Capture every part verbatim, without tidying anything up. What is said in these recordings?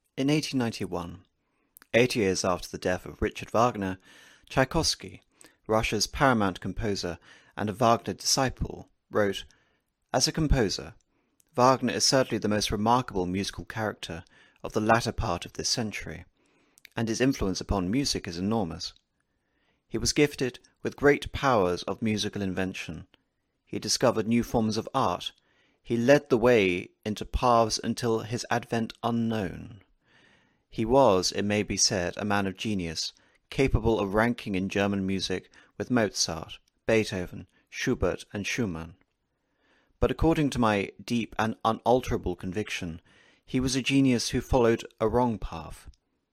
In eighteen ninety-one, eight years after the death of Richard Wagner, Tchaikovsky, Russia's paramount composer and a Wagner disciple, wrote, "As a composer, Wagner is certainly the most remarkable musical character of the latter part of this century, and his influence upon music is enormous. He was gifted with great powers of musical invention. He discovered new forms of art. He led the way into paths until his advent unknown. He was, it may be said, a man of genius, capable of ranking in German music with Mozart, Beethoven, Schubert, and Schumann. But according to my deep and unalterable conviction, he was a genius who followed a wrong path.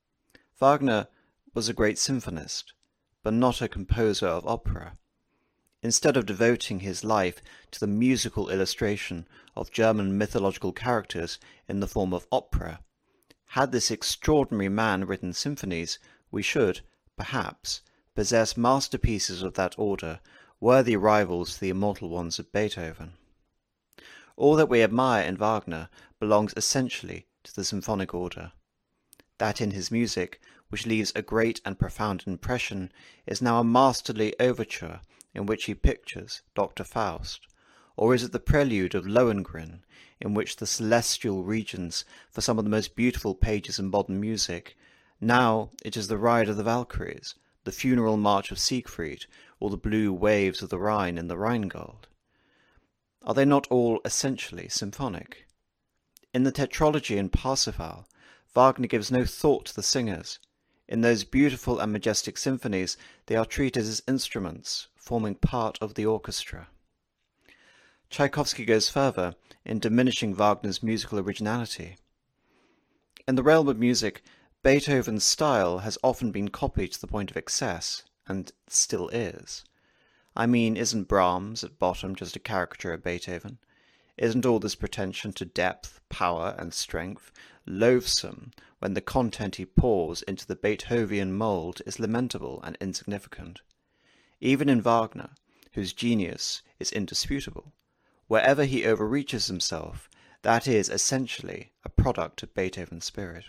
Wagner was a great symphonist, but not a composer of opera. Instead of devoting his life to the musical illustration of German mythological characters in the form of opera, had this extraordinary man written symphonies, we should, perhaps, possess masterpieces of that order, worthy rivals to the immortal ones of Beethoven. All that we admire in Wagner belongs essentially to the symphonic order. That in his music, which leaves a great and profound impression, is now a masterly overture in which he pictures Doctor Faust, or is it the prelude of Lohengrin, in which the celestial regions for some of the most beautiful pages in modern music? Now it is the Ride of the Valkyries, the funeral march of Siegfried, or the blue waves of the Rhine in the Rheingold. Are they not all essentially symphonic? In the Tetralogy and Parsifal, Wagner gives no thought to the singers. In those beautiful and majestic symphonies, they are treated as instruments, forming part of the orchestra. Tchaikovsky goes further in diminishing Wagner's musical originality. In the realm of music, Beethoven's style has often been copied to the point of excess, and still is. I mean, isn't Brahms at bottom just a caricature of Beethoven? Isn't all this pretension to depth, power, and strength loathsome when the content he pours into the Beethovian mould is lamentable and insignificant? Even in Wagner, whose genius is indisputable, wherever he overreaches himself, that is essentially a product of Beethoven's spirit.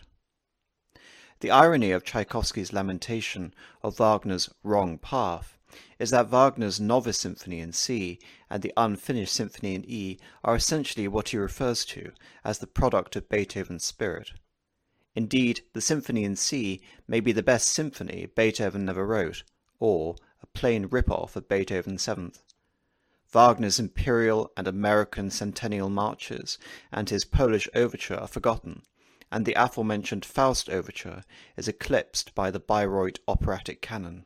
The irony of Tchaikovsky's lamentation of Wagner's wrong path is that Wagner's Novice Symphony in C and the Unfinished Symphony in E are essentially what he refers to as the product of Beethoven's spirit. Indeed, the Symphony in C may be the best symphony Beethoven never wrote, or a plain rip-off of Beethoven's Seventh. Wagner's Imperial and American Centennial Marches and his Polish Overture are forgotten, and the aforementioned Faust Overture is eclipsed by the Bayreuth operatic canon.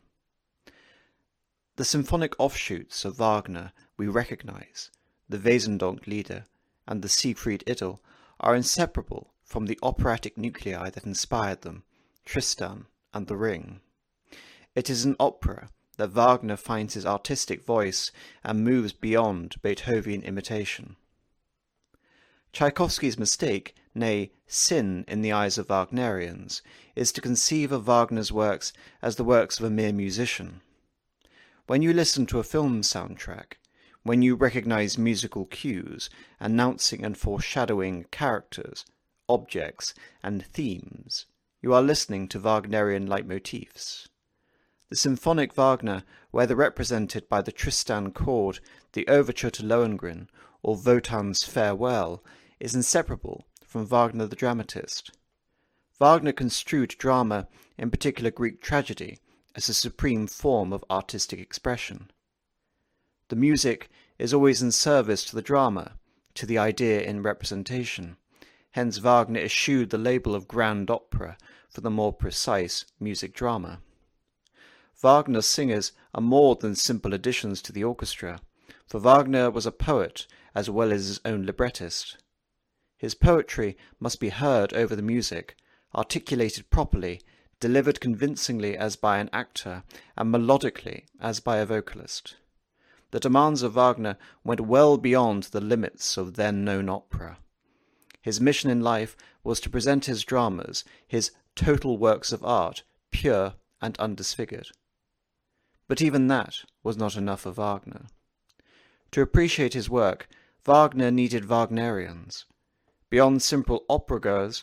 The symphonic offshoots of Wagner we recognize, the Wesendonck Lieder and the Siegfried Idyll, are inseparable from the operatic nuclei that inspired them, Tristan and the Ring. It is in opera that Wagner finds his artistic voice and moves beyond Beethoven imitation. Tchaikovsky's mistake, nay, sin in the eyes of Wagnerians, is to conceive of Wagner's works as the works of a mere musician. When you listen to a film soundtrack, when you recognize musical cues announcing and foreshadowing characters, objects, and themes, you are listening to Wagnerian leitmotifs. The symphonic Wagner, whether represented by the Tristan chord, the overture to Lohengrin, or Wotan's Farewell, is inseparable from Wagner the dramatist. Wagner construed drama, in particular Greek tragedy, as a supreme form of artistic expression. The music is always in service to the drama, to the idea in representation. Hence Wagner eschewed the label of grand opera for the more precise music drama. Wagner's singers are more than simple additions to the orchestra, for Wagner was a poet as well as his own librettist. His poetry must be heard over the music, articulated properly, delivered convincingly as by an actor, and melodically as by a vocalist. The demands of Wagner went well beyond the limits of then-known opera. His mission in life was to present his dramas, his total works of art, pure and undisfigured. But even that was not enough for Wagner. To appreciate his work, Wagner needed Wagnerians. Beyond simple opera-goers,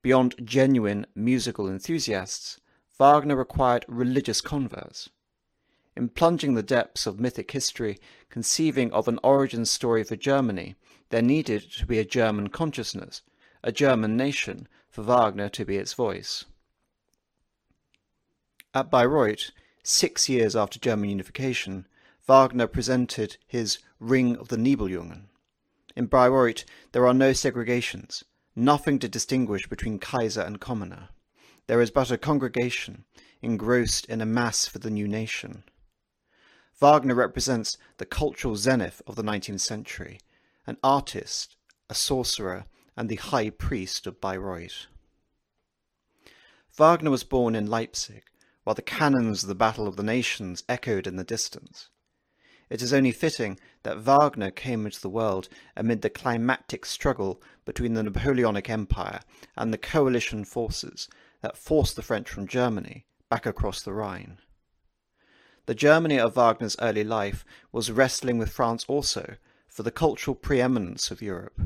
beyond genuine musical enthusiasts, Wagner required religious converts. In plunging the depths of mythic history, conceiving of an origin story for Germany, there needed to be a German consciousness, a German nation, for Wagner to be its voice. At Bayreuth, six years after German unification, Wagner presented his Ring of the Nibelungen. In Bayreuth there are no segregations, nothing to distinguish between Kaiser and commoner. There is but a congregation, engrossed in a mass for the new nation. Wagner represents the cultural zenith of the nineteenth century, an artist, a sorcerer, and the high priest of Bayreuth. Wagner was born in Leipzig, while the cannons of the Battle of the Nations echoed in the distance. It is only fitting that Wagner came into the world amid the climactic struggle between the Napoleonic Empire and the coalition forces that forced the French from Germany back across the Rhine. The Germany of Wagner's early life was wrestling with France also for the cultural preeminence of Europe.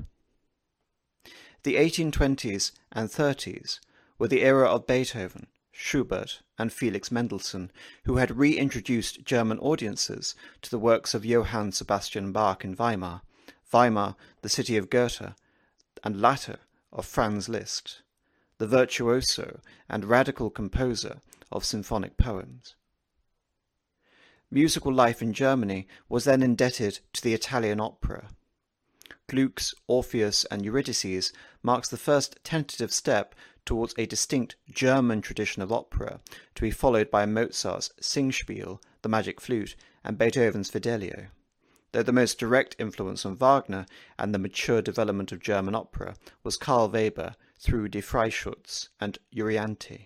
The eighteen twenties and thirties were the era of Beethoven, Schubert, and Felix Mendelssohn, who had reintroduced German audiences to the works of Johann Sebastian Bach in Weimar, Weimar the city of Goethe, and latter of Franz Liszt, the virtuoso and radical composer of symphonic poems. Musical life in Germany was then indebted to the Italian opera. Gluck's Orpheus and Eurydice marks the first tentative step towards a distinct German tradition of opera, to be followed by Mozart's Singspiel, the Magic Flute, and Beethoven's Fidelio, though the most direct influence on Wagner and the mature development of German opera was Karl Weber through Die Freischütz and Euryanthe.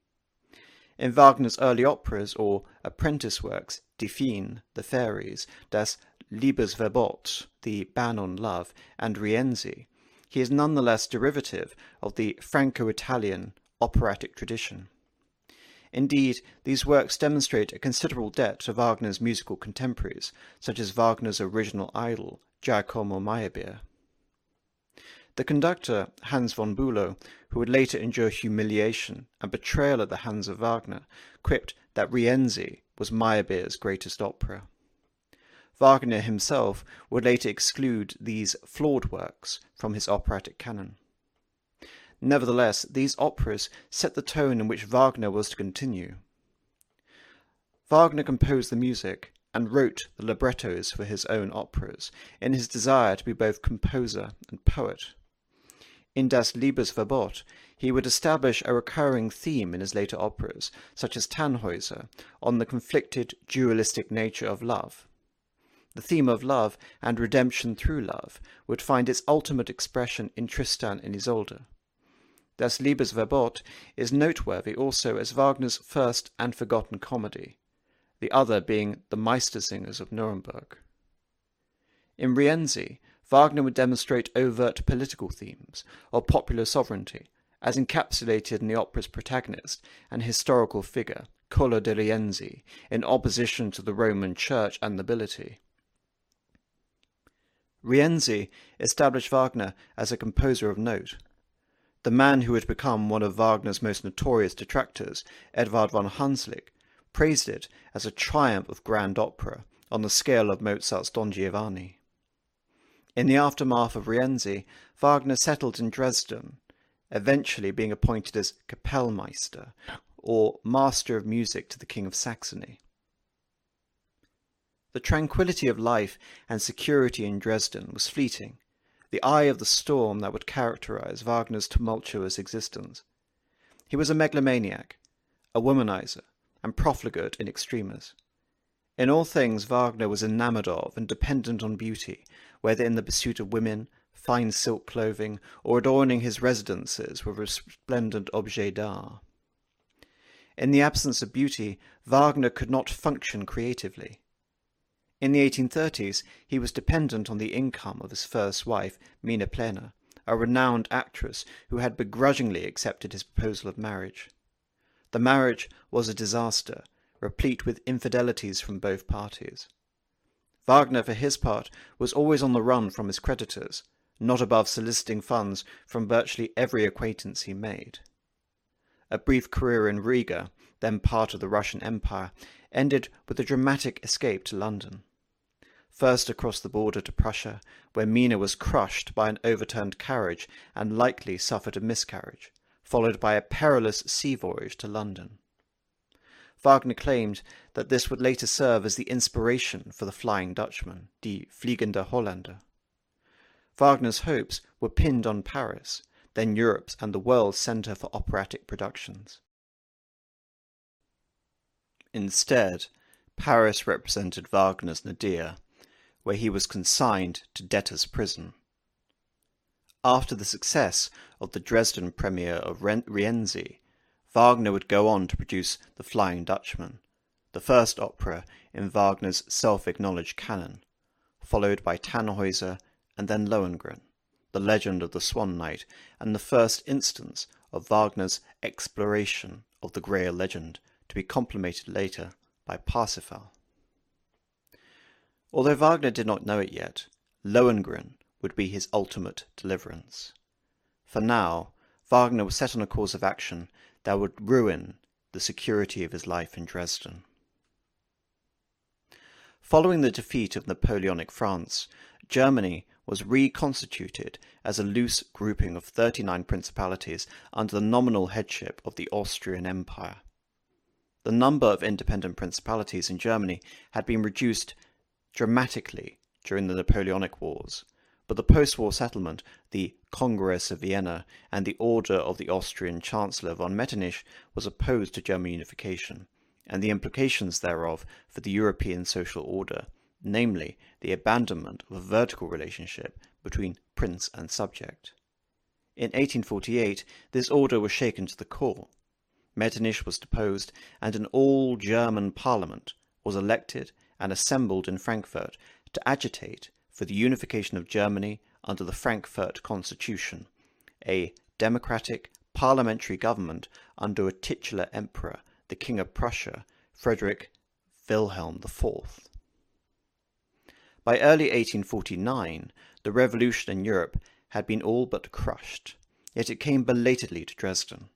In Wagner's early operas or apprentice works, Die Feen, the Fairies, Das Liebesverbot, the Ban on Love, and Rienzi, he is nonetheless derivative of the Franco-Italian operatic tradition. Indeed, these works demonstrate a considerable debt to Wagner's musical contemporaries, such as Wagner's original idol, Giacomo Meyerbeer. The conductor, Hans von Bülow, who would later endure humiliation and betrayal at the hands of Wagner, quipped that Rienzi was Meyerbeer's greatest opera. Wagner himself would later exclude these flawed works from his operatic canon. Nevertheless, these operas set the tone in which Wagner was to continue. Wagner composed the music and wrote the librettos for his own operas, in his desire to be both composer and poet. In Das Liebesverbot, he would establish a recurring theme in his later operas, such as Tannhäuser, on the conflicted, dualistic nature of love. The theme of love and redemption through love would find its ultimate expression in Tristan and Isolde. Das Liebesverbot is noteworthy also as Wagner's first and forgotten comedy, the other being The Meistersingers of Nuremberg. In Rienzi, Wagner would demonstrate overt political themes of popular sovereignty, as encapsulated in the opera's protagonist and historical figure, Cola de Rienzi, in opposition to the Roman Church and nobility. Rienzi established Wagner as a composer of note. The man who had become one of Wagner's most notorious detractors, Edvard von Hanslick, praised it as a triumph of grand opera on the scale of Mozart's Don Giovanni. In the aftermath of Rienzi, Wagner settled in Dresden, eventually being appointed as Kapellmeister, or Master of Music to the King of Saxony. The tranquillity of life and security in Dresden was fleeting, the eye of the storm that would characterize Wagner's tumultuous existence. He was a megalomaniac, a womanizer, and profligate in extremis. In all things Wagner was enamoured of and dependent on beauty, whether in the pursuit of women, fine silk clothing, or adorning his residences with resplendent objets d'art. In the absence of beauty, Wagner could not function creatively. In the eighteen thirties, he was dependent on the income of his first wife, Mina Plehner, a renowned actress who had begrudgingly accepted his proposal of marriage. The marriage was a disaster, replete with infidelities from both parties. Wagner, for his part, was always on the run from his creditors, not above soliciting funds from virtually every acquaintance he made. A brief career in Riga, then part of the Russian Empire, ended with a dramatic escape to London. First across the border to Prussia, where Mina was crushed by an overturned carriage and likely suffered a miscarriage, followed by a perilous sea voyage to London. Wagner claimed that this would later serve as the inspiration for the Flying Dutchman, Die Fliegende Holländer. Wagner's hopes were pinned on Paris, then Europe's and the world's centre for operatic productions. Instead, Paris represented Wagner's nadir, where he was consigned to debtor's prison. After the success of the Dresden premiere of Rienzi, Wagner would go on to produce The Flying Dutchman, the first opera in Wagner's self-acknowledged canon, followed by Tannhäuser and then Lohengrin, The Legend of the Swan Knight, and the first instance of Wagner's exploration of the Grail legend, to be complemented later by Parsifal. Although Wagner did not know it yet, Lohengrin would be his ultimate deliverance. For now, Wagner was set on a course of action that would ruin the security of his life in Dresden. Following the defeat of Napoleonic France, Germany was reconstituted as a loose grouping of thirty-nine principalities under the nominal headship of the Austrian Empire. The number of independent principalities in Germany had been reduced dramatically during the Napoleonic Wars, but the post-war settlement, the Congress of Vienna, and the order of the Austrian Chancellor von Metternich was opposed to German unification, and the implications thereof for the European social order, namely the abandonment of a vertical relationship between prince and subject. In eighteen forty-eight, this order was shaken to the core. Metternich was deposed, and an all-German parliament was elected and assembled in Frankfurt to agitate for the unification of Germany under the Frankfurt Constitution, a democratic parliamentary government under a titular emperor, the King of Prussia, Frederick Wilhelm the Fourth. By early eighteen forty-nine, the revolution in Europe had been all but crushed, yet it came belatedly to Dresden.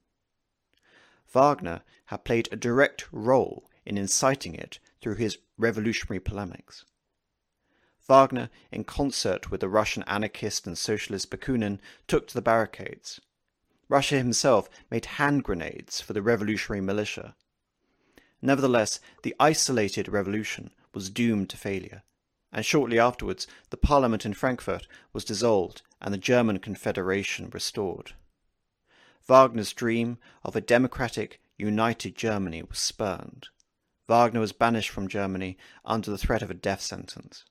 Wagner had played a direct role in inciting it through his revolutionary polemics. Wagner, in concert with the Russian anarchist and socialist Bakunin, took to the barricades. Russia himself made hand grenades for the revolutionary militia. Nevertheless, the isolated revolution was doomed to failure, and shortly afterwards the parliament in Frankfurt was dissolved and the German Confederation restored. Wagner's dream of a democratic, united Germany was spurned. Wagner was banished from Germany under the threat of a death sentence.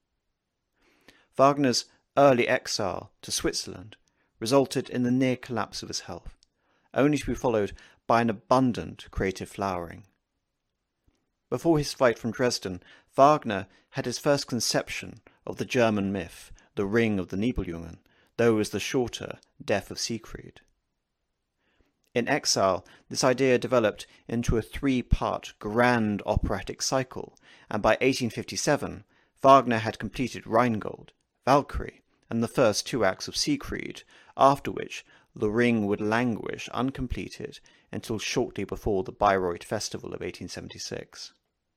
Wagner's early exile to Switzerland resulted in the near collapse of his health, only to be followed by an abundant creative flowering. Before his flight from Dresden, Wagner had his first conception of the German myth, the Ring of the Nibelungen, though it was the shorter Death of Siegfried. In exile, this idea developed into a three-part grand operatic cycle, and by eighteen fifty-seven, Wagner had completed Rheingold, Valkyrie, and the first two acts of Siegfried, after which the Ring would languish uncompleted until shortly before the Bayreuth Festival of eighteen seventy-six.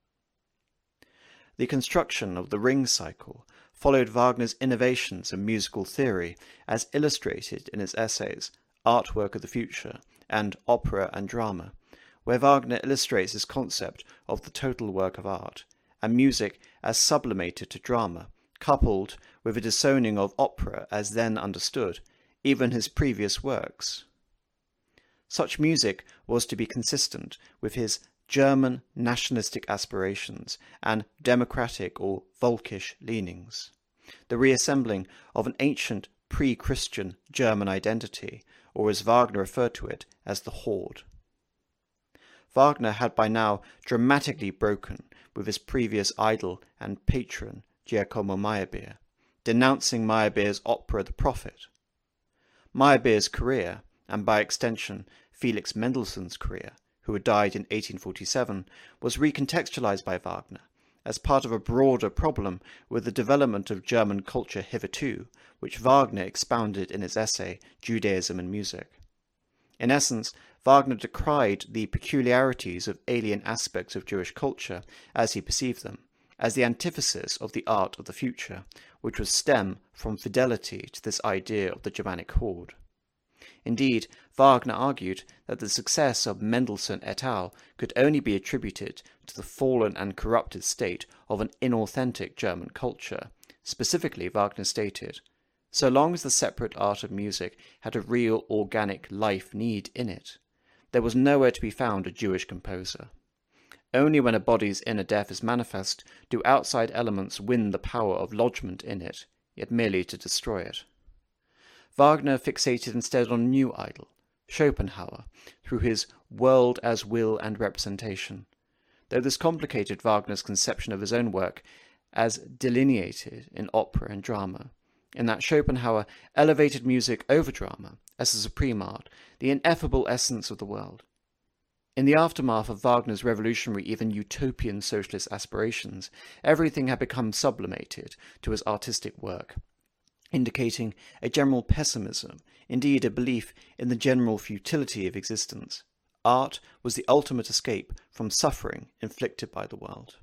The construction of the Ring cycle followed Wagner's innovations in musical theory as illustrated in his essays Artwork of the Future and Opera and Drama, where Wagner illustrates his concept of the total work of art, and music as sublimated to drama, coupled with a disowning of opera as then understood, even his previous works. Such music was to be consistent with his German nationalistic aspirations and democratic or Volkisch leanings, the reassembling of an ancient pre-Christian German identity, or as Wagner referred to it as the Horde. Wagner had by now dramatically broken with his previous idol and patron Giacomo Meyerbeer, denouncing Meyerbeer's opera The Prophet. Meyerbeer's career, and by extension Felix Mendelssohn's career, who had died in eighteen forty-seven, was recontextualized by Wagner as part of a broader problem with the development of German culture hitherto, which Wagner expounded in his essay Judaism and Music. In essence, Wagner decried the peculiarities of alien aspects of Jewish culture as he perceived them, as the antithesis of the art of the future, which would stem from fidelity to this idea of the Germanic horde. Indeed, Wagner argued that the success of Mendelssohn et al. Could only be attributed to the fallen and corrupted state of an inauthentic German culture. Specifically, Wagner stated, so long as the separate art of music had a real organic life need in it, there was nowhere to be found a Jewish composer. Only when a body's inner death is manifest do outside elements win the power of lodgment in it, yet merely to destroy it. Wagner fixated instead on a new idol, Schopenhauer, through his world as will and representation, though this complicated Wagner's conception of his own work as delineated in opera and drama, in that Schopenhauer elevated music over drama as the supreme art, the ineffable essence of the world. In the aftermath of Wagner's revolutionary, even utopian socialist aspirations, everything had become sublimated to his artistic work, indicating a general pessimism, indeed a belief in the general futility of existence. Art was the ultimate escape from suffering inflicted by the world.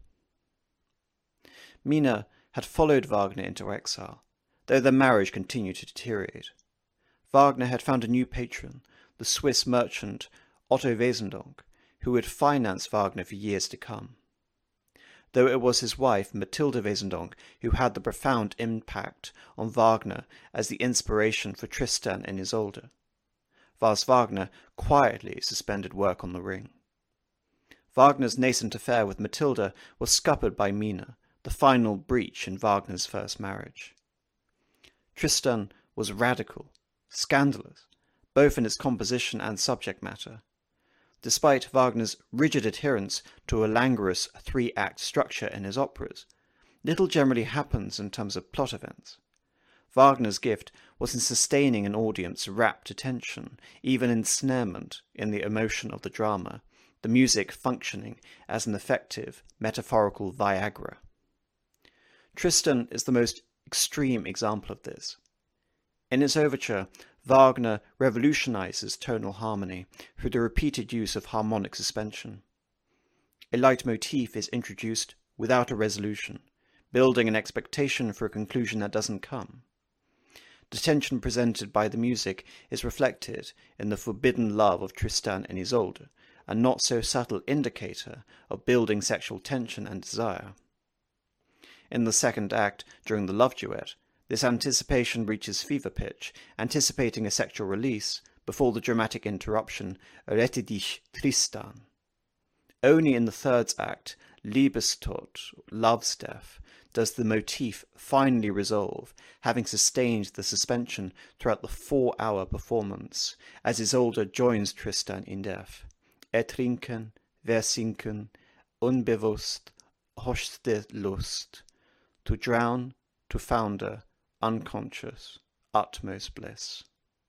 Mina had followed Wagner into exile, though their marriage continued to deteriorate. Wagner had found a new patron, the Swiss merchant Otto Wesendonck, who would finance Wagner for years to come. Though it was his wife, Mathilde Wesendonck, who had the profound impact on Wagner as the inspiration for Tristan and Isolde, whilst Wagner quietly suspended work on the Ring. Wagner's nascent affair with Mathilde was scuppered by Mina, the final breach in Wagner's first marriage. Tristan was radical, scandalous, both in its composition and subject matter. Despite Wagner's rigid adherence to a languorous three-act structure in his operas, little generally happens in terms of plot events. Wagner's gift was in sustaining an audience's rapt attention, even ensnarement in the emotion of the drama, the music functioning as an effective, metaphorical Viagra. Tristan is the most extreme example of this. In its overture, Wagner revolutionizes tonal harmony through the repeated use of harmonic suspension. A leitmotif is introduced without a resolution, building an expectation for a conclusion that doesn't come. The tension presented by the music is reflected in the forbidden love of Tristan and Isolde, a not so subtle indicator of building sexual tension and desire. In the second act, during the love duet, this anticipation reaches fever pitch, anticipating a sexual release, before the dramatic interruption, Rette dich, Tristan. Only in the third act, Liebestod, love's death, does the motif finally resolve, having sustained the suspension throughout the four-hour performance, as Isolde joins Tristan in death. Ertrinken, versinken, unbewusst, höchste Lust. To drown, to founder, unconscious, utmost bliss.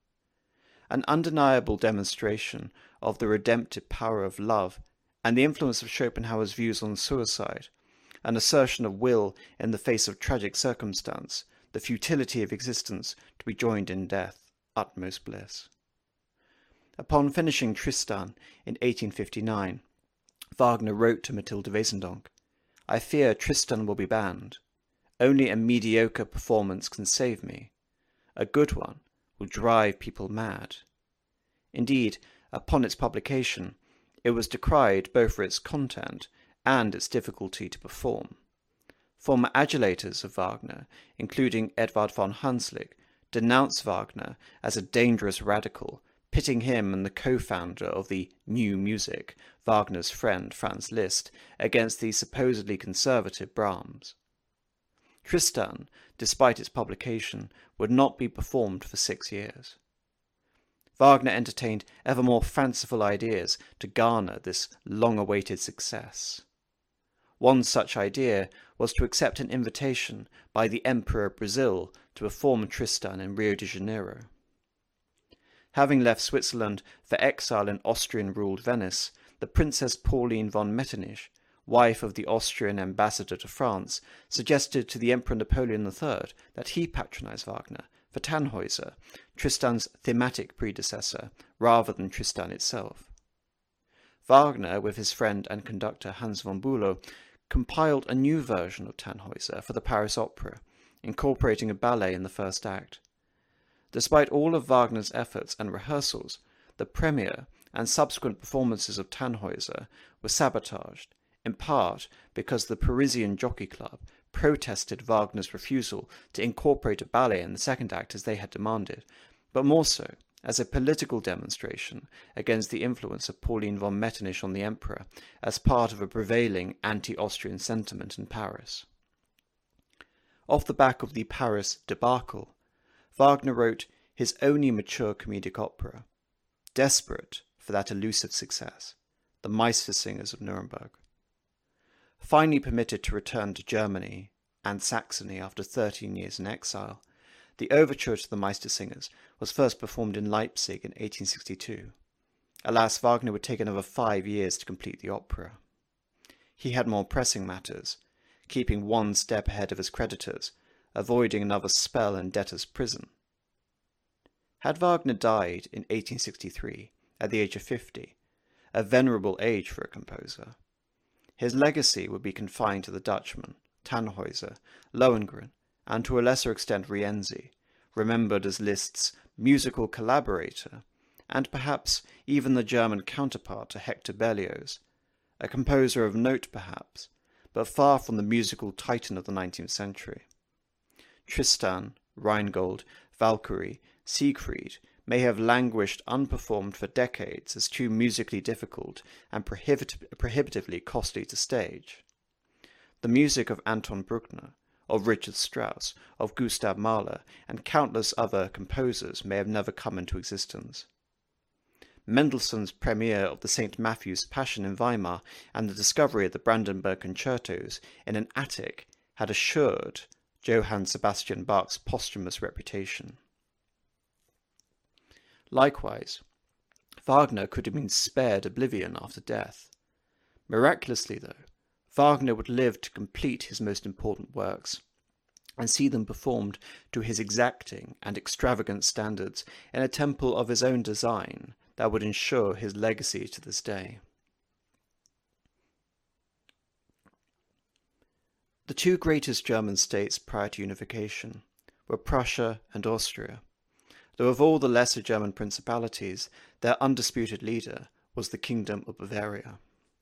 An undeniable demonstration of the redemptive power of love and the influence of Schopenhauer's views on suicide, an assertion of will in the face of tragic circumstance, the futility of existence to be joined in death, utmost bliss. Upon finishing Tristan in eighteen fifty-nine, Wagner wrote to Mathilde Wesendonck, "I fear Tristan will be banned. Only a mediocre performance can save me. A good one will drive people mad." Indeed, upon its publication, it was decried both for its content and its difficulty to perform. Former adulators of Wagner, including Edvard von Hanslick, denounced Wagner as a dangerous radical, pitting him and the co-founder of the New Music, Wagner's friend Franz Liszt, against the supposedly conservative Brahms. Tristan, despite its publication, would not be performed for six years. Wagner entertained ever more fanciful ideas to garner this long-awaited success. One such idea was to accept an invitation by the Emperor of Brazil to perform Tristan in Rio de Janeiro. Having left Switzerland for exile in Austrian-ruled Venice, the Princess Pauline von Metternich wife of the Austrian ambassador to France, suggested to the Emperor Napoleon the Third that he patronize Wagner for Tannhäuser, Tristan's thematic predecessor, rather than Tristan itself. Wagner, with his friend and conductor Hans von Bülow, compiled a new version of Tannhäuser for the Paris Opera, incorporating a ballet in the first act. Despite all of Wagner's efforts and rehearsals, the premiere and subsequent performances of Tannhäuser were sabotaged, in part because the Parisian Jockey Club protested Wagner's refusal to incorporate a ballet in the second act as they had demanded, but more so as a political demonstration against the influence of Pauline von Metternich on the emperor as part of a prevailing anti-Austrian sentiment in Paris. Off the back of the Paris debacle, Wagner wrote his only mature comedic opera, desperate for that elusive success, The Meistersingers of Nuremberg. Finally permitted to return to Germany and Saxony after thirteen years in exile, the overture to The Meistersingers was first performed in Leipzig in eighteen sixty-two. Alas, Wagner would take another five years to complete the opera. He had more pressing matters, keeping one step ahead of his creditors, avoiding another spell in debtor's prison. Had Wagner died in eighteen sixty-three, at the age of fifty, a venerable age for a composer, his legacy would be confined to the Dutchman, Tannhäuser, Lohengrin, and to a lesser extent Rienzi, remembered as Liszt's musical collaborator, and perhaps even the German counterpart to Hector Berlioz, a composer of note perhaps, but far from the musical titan of the nineteenth century. Tristan, Rheingold, Valkyrie, Siegfried may have languished unperformed for decades as too musically difficult and prohibit- prohibitively costly to stage. The music of Anton Bruckner, of Richard Strauss, of Gustav Mahler, and countless other composers may have never come into existence. Mendelssohn's premiere of the Saint Matthew's Passion in Weimar and the discovery of the Brandenburg concertos in an attic had assured Johann Sebastian Bach's posthumous reputation. Likewise, Wagner could have been spared oblivion after death. Miraculously, though, Wagner would live to complete his most important works, and see them performed to his exacting and extravagant standards in a temple of his own design that would ensure his legacy to this day. The two greatest German states prior to unification were Prussia and Austria, though of all the lesser German principalities, their undisputed leader was the Kingdom of Bavaria.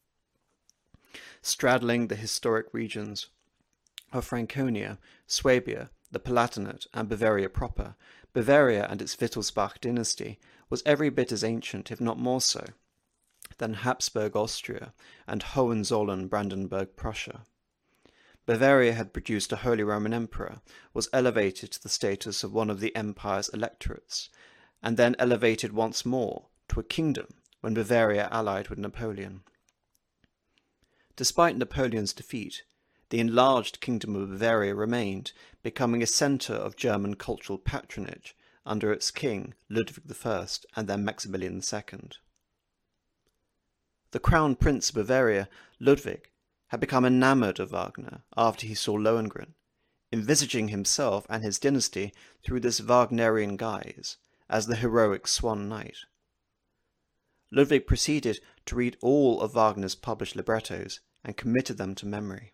Straddling the historic regions of Franconia, Swabia, the Palatinate, and Bavaria proper, Bavaria and its Wittelsbach dynasty was every bit as ancient, if not more so, than Habsburg Austria and Hohenzollern-Brandenburg Prussia. Bavaria had produced a Holy Roman Emperor, was elevated to the status of one of the empire's electorates, and then elevated once more to a kingdom when Bavaria allied with Napoleon. Despite Napoleon's defeat, the enlarged Kingdom of Bavaria remained, becoming a centre of German cultural patronage under its king, Ludwig the First, and then Maximilian the Second. The Crown Prince of Bavaria, Ludwig, had become enamoured of Wagner after he saw Lohengrin, envisaging himself and his dynasty through this Wagnerian guise, as the heroic Swan Knight. Ludwig proceeded to read all of Wagner's published librettos and committed them to memory.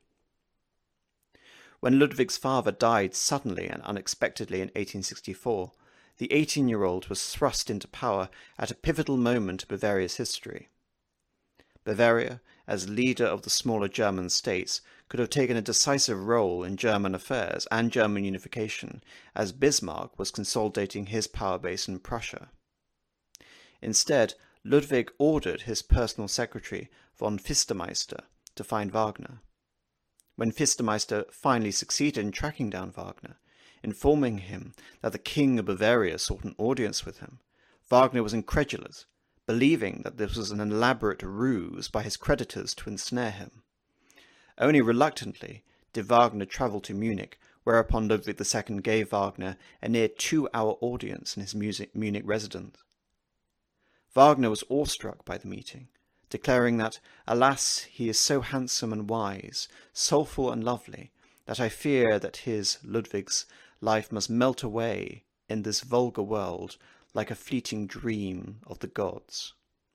When Ludwig's father died suddenly and unexpectedly in eighteen sixty-four, the eighteen-year-old was thrust into power at a pivotal moment in Bavaria's history. Bavaria, as leader of the smaller German states, could have taken a decisive role in German affairs and German unification, as Bismarck was consolidating his power base in Prussia. Instead, Ludwig ordered his personal secretary, von Fistemeister, to find Wagner. When Fistemeister finally succeeded in tracking down Wagner, informing him that the King of Bavaria sought an audience with him, Wagner was incredulous, believing that this was an elaborate ruse by his creditors to ensnare him. Only reluctantly did Wagner travel to Munich, whereupon Ludwig the Second gave Wagner a near two-hour audience in his Munich residence. Wagner was awestruck by the meeting, declaring that, alas, he is so handsome and wise, soulful and lovely, that I fear that his, Ludwig's, life must melt away in this vulgar world like a fleeting dream of the gods.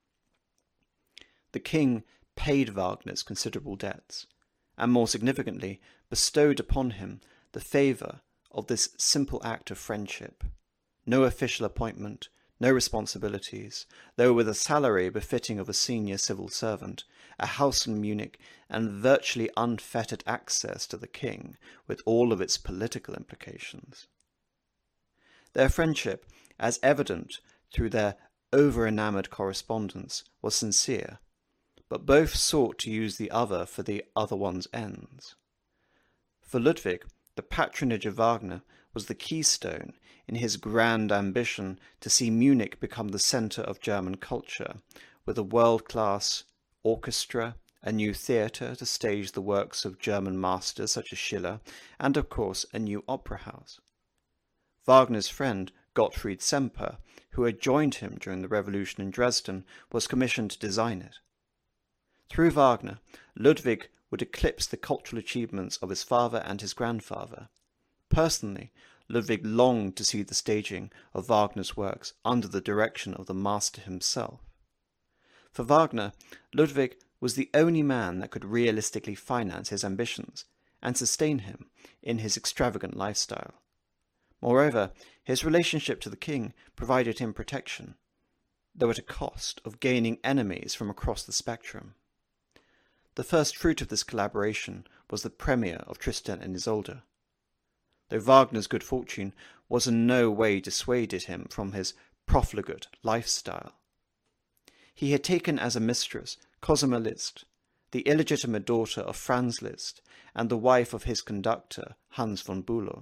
The king paid Wagner's considerable debts, and more significantly, bestowed upon him the favour of this simple act of friendship. No official appointment, no responsibilities, though with a salary befitting of a senior civil servant, a house in Munich, and virtually unfettered access to the king, with all of its political implications. Their friendship, as evident through their over-enamoured correspondence, was sincere, but both sought to use the other for the other one's ends. For Ludwig, the patronage of Wagner was the keystone in his grand ambition to see Munich become the centre of German culture, with a world-class orchestra, a new theatre to stage the works of German masters such as Schiller, and of course a new opera house. Wagner's friend Gottfried Semper, who had joined him during the revolution in Dresden, was commissioned to design it. Through Wagner, Ludwig would eclipse the cultural achievements of his father and his grandfather. Personally, Ludwig longed to see the staging of Wagner's works under the direction of the master himself. For Wagner, Ludwig was the only man that could realistically finance his ambitions and sustain him in his extravagant lifestyle. Moreover, his relationship to the king provided him protection, though at a cost of gaining enemies from across the spectrum. The first fruit of this collaboration was the premiere of Tristan and Isolde. Though Wagner's good fortune was in no way dissuaded him from his profligate lifestyle. He had taken as a mistress Cosima Liszt, the illegitimate daughter of Franz Liszt and the wife of his conductor Hans von Bülow.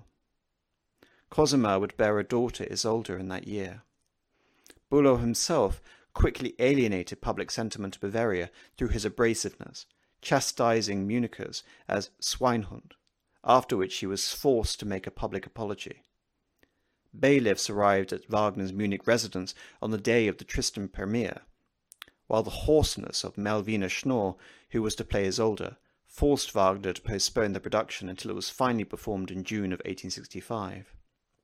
Cosima would bear a daughter Isolde in that year. Bülow himself quickly alienated public sentiment to Bavaria through his abrasiveness, chastising Munichers as Schweinhund, after which he was forced to make a public apology. Bailiffs arrived at Wagner's Munich residence on the day of the Tristan premiere, while the hoarseness of Melvina Schnorr, who was to play Isolde, forced Wagner to postpone the production until it was finally performed in June of eighteen sixty-five.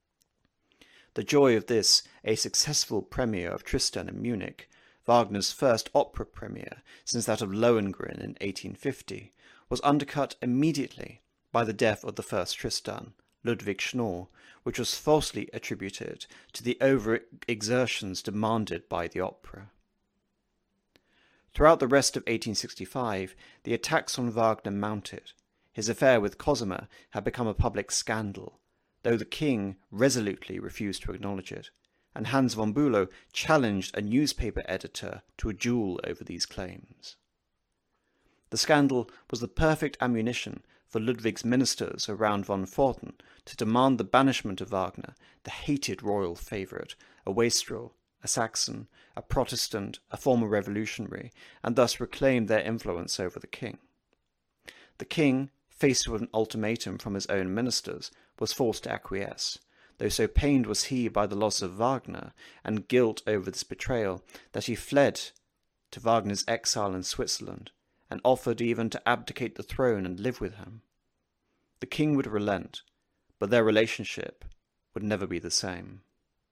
The joy of this, a successful premiere of Tristan in Munich, Wagner's first opera premiere since that of Lohengrin in eighteen fifty, was undercut immediately by the death of the first Tristan, Ludwig Schnorr, which was falsely attributed to the over-exertions demanded by the opera. Throughout the rest of eighteen sixty-five, the attacks on Wagner mounted. His affair with Cosima had become a public scandal, though the king resolutely refused to acknowledge it, and Hans von Bülow challenged a newspaper editor to a duel over these claims. The scandal was the perfect ammunition for Ludwig's ministers around von Pforten to demand the banishment of Wagner, the hated royal favourite, a wastrel, a Saxon, a Protestant, a former revolutionary, and thus reclaim their influence over the king. The king, faced with an ultimatum from his own ministers, was forced to acquiesce, though so pained was he by the loss of Wagner and guilt over this betrayal that he fled to Wagner's exile in Switzerland, and offered even to abdicate the throne and live with him. The king would relent, but their relationship would never be the same.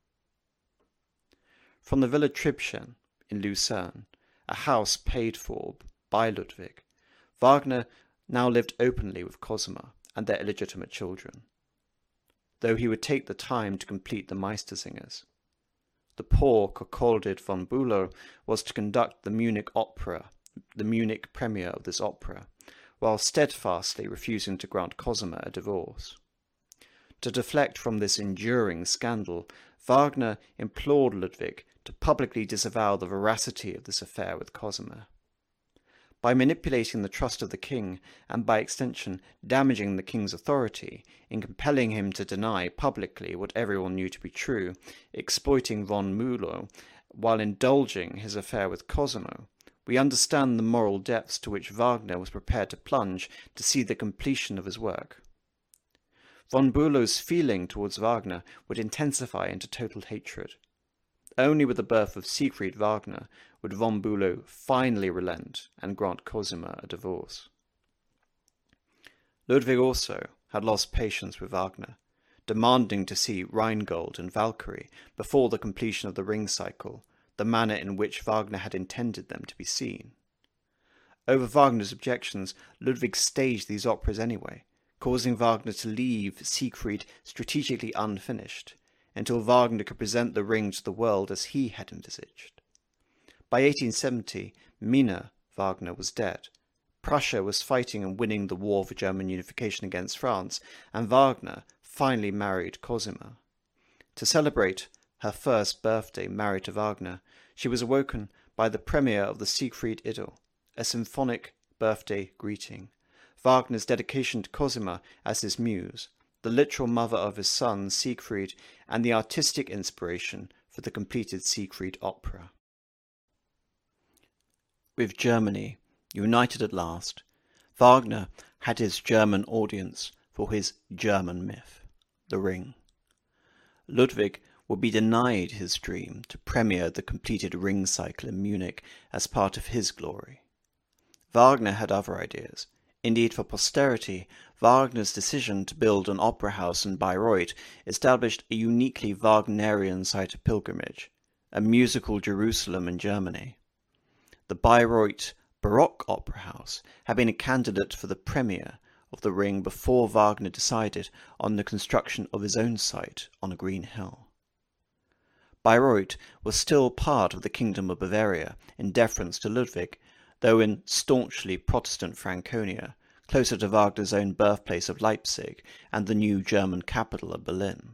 From the Villa Tribschen in Lucerne, a house paid for by Ludwig, Wagner now lived openly with Cosima and their illegitimate children, though he would take the time to complete the Meistersingers. The poor Kokoldit von Bülow was to conduct the Munich opera, the Munich premiere of this opera, while steadfastly refusing to grant Cosima a divorce. To deflect from this enduring scandal, Wagner implored Ludwig to publicly disavow the veracity of this affair with Cosima. By manipulating the trust of the king, and by extension damaging the king's authority, in compelling him to deny publicly what everyone knew to be true, exploiting von Bülow, while indulging his affair with Cosimo, we understand the moral depths to which Wagner was prepared to plunge to see the completion of his work. Von Bülow's feeling towards Wagner would intensify into total hatred. only with the birth of Siegfried Wagner would von Bülow finally relent and grant Cosima a divorce. Ludwig also had lost patience with Wagner, demanding to see Rheingold and Valkyrie before the completion of the Ring cycle, the manner in which Wagner had intended them to be seen. Over Wagner's objections, Ludwig staged these operas anyway, causing Wagner to leave Siegfried strategically unfinished, until Wagner could present the Ring to the world as he had envisaged. By eighteen seventy, Mina Wagner was dead. Prussia was fighting and winning the war for German unification against France, and Wagner finally married Cosima. To celebrate her first birthday married to Wagner, she was awoken by the premiere of the Siegfried Idyll, a symphonic birthday greeting, Wagner's dedication to Cosima as his muse, the literal mother of his son Siegfried, and the artistic inspiration for the completed Siegfried opera. With Germany united at last, Wagner had his German audience for his German myth, The Ring. Ludwig would be denied his dream to premiere the completed Ring cycle in Munich as part of his glory. Wagner had other ideas. Indeed, for posterity, Wagner's decision to build an opera house in Bayreuth established a uniquely Wagnerian site of pilgrimage, a musical Jerusalem in Germany. The Bayreuth Baroque Opera House had been a candidate for the premiere of The Ring before Wagner decided on the construction of his own site on a green hill. Bayreuth was still part of the Kingdom of Bavaria in deference to Ludwig, though in staunchly Protestant Franconia, closer to Wagner's own birthplace of Leipzig and the new German capital of Berlin.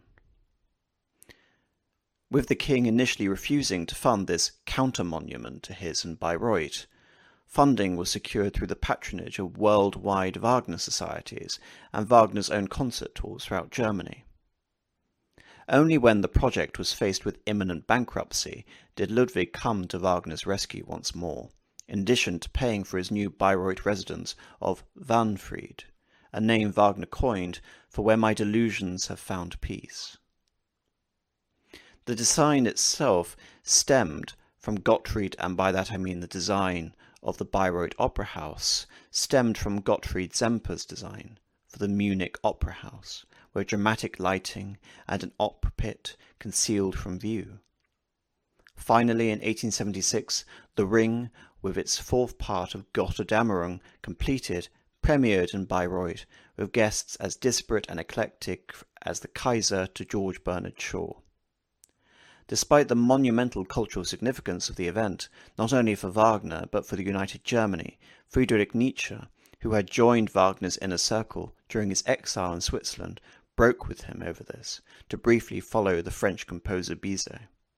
With the king initially refusing to fund this counter-monument to his in Bayreuth, funding was secured through the patronage of worldwide Wagner societies and Wagner's own concert halls throughout Germany. Only when the project was faced with imminent bankruptcy did Ludwig come to Wagner's rescue once more, in addition to paying for his new Bayreuth residence of Wahnfried, a name Wagner coined for where my delusions have found peace. The design itself stemmed from Gottfried, and by that I mean the design of the Bayreuth Opera House, stemmed from Gottfried Semper's design for the Munich Opera House, where dramatic lighting and an opera pit concealed from view. Finally, in eighteen seventy-six, The Ring, with its fourth part of Götterdämmerung completed, premiered in Bayreuth, with guests as disparate and eclectic as the Kaiser to George Bernard Shaw. Despite the monumental cultural significance of the event, not only for Wagner but for the United Germany, Friedrich Nietzsche, who had joined Wagner's inner circle during his exile in Switzerland, broke with him over this, to briefly follow the French composer Bizet.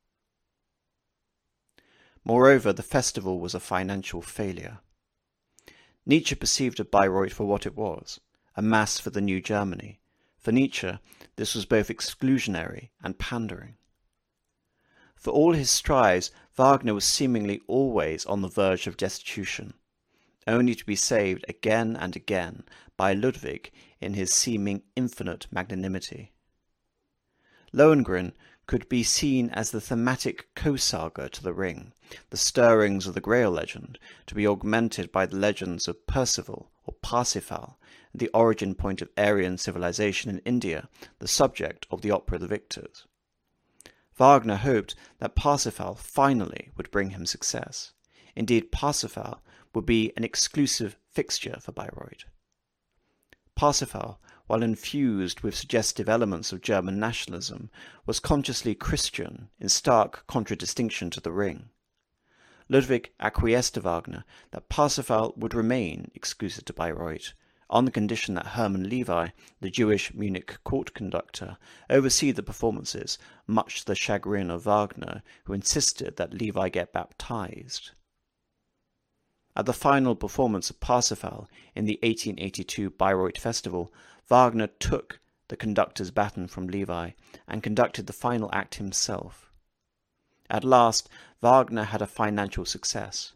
Moreover, the festival was a financial failure. Nietzsche perceived Bayreuth for what it was, a mass for the new Germany. For Nietzsche, this was both exclusionary and pandering. For all his strives, Wagner was seemingly always on the verge of destitution, only to be saved again and again by Ludwig in his seeming infinite magnanimity. Lohengrin could be seen as the thematic co-saga to The Ring, the stirrings of the Grail legend, to be augmented by the legends of Percival or Parsifal, the origin point of Aryan civilization in India, the subject of the opera The Victors. Wagner hoped that Parsifal finally would bring him success. Indeed, Parsifal would be an exclusive fixture for Bayreuth. Parsifal, while infused with suggestive elements of German nationalism, was consciously Christian in stark contradistinction to The Ring. Ludwig acquiesced to Wagner that Parsifal would remain exclusive to Bayreuth, on the condition that Hermann Levi, the Jewish Munich court conductor, oversee the performances, much to the chagrin of Wagner, who insisted that Levi get baptized. At the final performance of Parsifal in the eighteen eighty-two Bayreuth Festival, Wagner took the conductor's baton from Levi and conducted the final act himself. At last, Wagner had a financial success.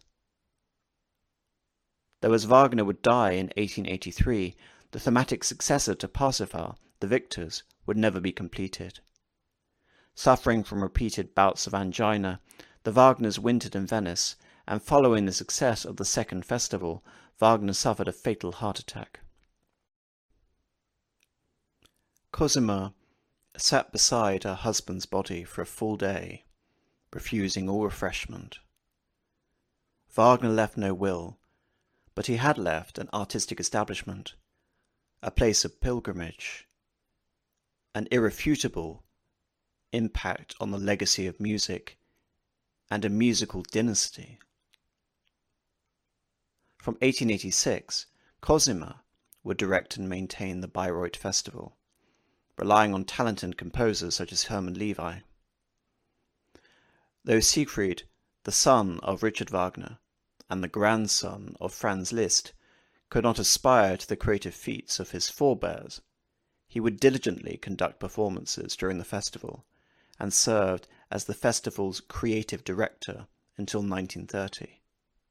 Though as Wagner would die in eighteen eighty-three, the thematic successor to Parsifal, The Victors, would never be completed. Suffering from repeated bouts of angina, the Wagners wintered in Venice, and following the success of the second festival, Wagner suffered a fatal heart attack. Cosima sat beside her husband's body for a full day, refusing all refreshment. Wagner left no will, but he had left an artistic establishment, a place of pilgrimage, an irrefutable impact on the legacy of music, and a musical dynasty. From eighteen eighty-six, Cosima would direct and maintain the Bayreuth Festival, relying on talented composers such as Hermann Levi. Though Siegfried, the son of Richard Wagner and the grandson of Franz Liszt, could not aspire to the creative feats of his forebears, he would diligently conduct performances during the festival and served as the festival's creative director until nineteen thirty.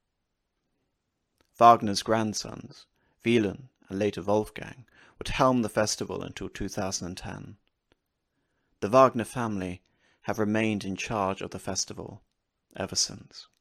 Wagner's grandsons, Wieland and later Wolfgang, would helm the festival until two thousand ten. The Wagner family have remained in charge of the festival ever since.